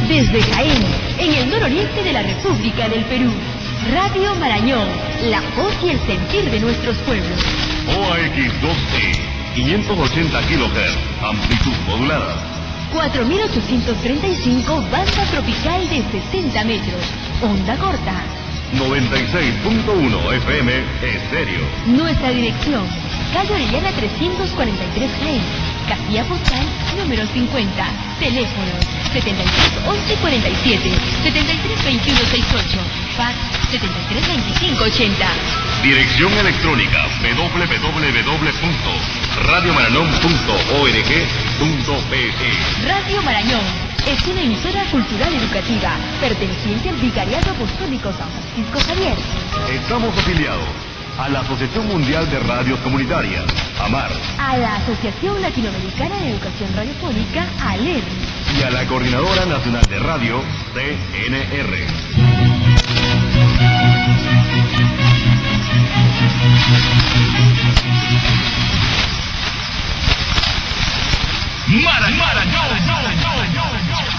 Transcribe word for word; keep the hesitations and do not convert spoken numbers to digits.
Desde Jaén, en el nororiente de la República del Perú. Radio Marañón, la voz y el sentir de nuestros pueblos. O A X dos E, quinientos ochenta kilohertz, amplitud modulada. cuatro mil ochocientos treinta y cinco, banda tropical de sesenta metros, onda corta. noventa y seis punto uno F M estéreo. Nuestra dirección, calle Orellana trescientos cuarenta y tres Jaén, casilla postal número cincuenta, teléfono setenta y tres once cuarenta y siete, setenta y tres veintiuno sesenta y ocho, fax setenta y tres veinticinco ochenta. Dirección electrónica w w w punto radio marañón punto org punto pe. Radio Marañón es una emisora cultural educativa perteneciente al Vicariato Apostólico San Francisco Javier. Estamos afiliados a la Asociación Mundial de Radios Comunitarias, AMAR, a la Asociación Latinoamericana de Educación Radiofónica, ALER, y a la Coordinadora Nacional de Radio, C N R. Marañón, Marañón, Marañón, Marañón.